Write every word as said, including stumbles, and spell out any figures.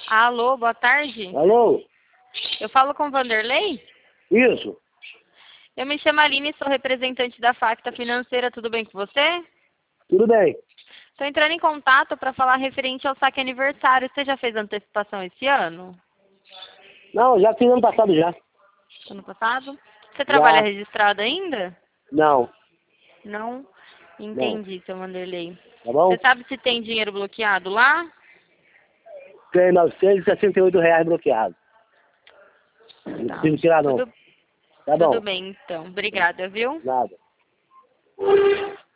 Alô, boa tarde. Alô? Eu falo com o Vanderlei? Isso? Eu me chamo Aline e sou representante da Facta Financeira. Tudo bem com você? Tudo bem. Estou entrando em contato para falar referente ao saque aniversário. Você já fez antecipação esse ano? Não, já fiz ano passado já. Ano passado? Você trabalha Já. registrado ainda? Não. Não? Não. Entendi, seu Vanderlei. Tá bom? Você sabe se tem dinheiro bloqueado lá? Tem novecentos e sessenta e oito reais bloqueado. Não Tá. preciso tirar não. Tudo, Tá tudo bom. bem, então. Obrigada, viu? Nada.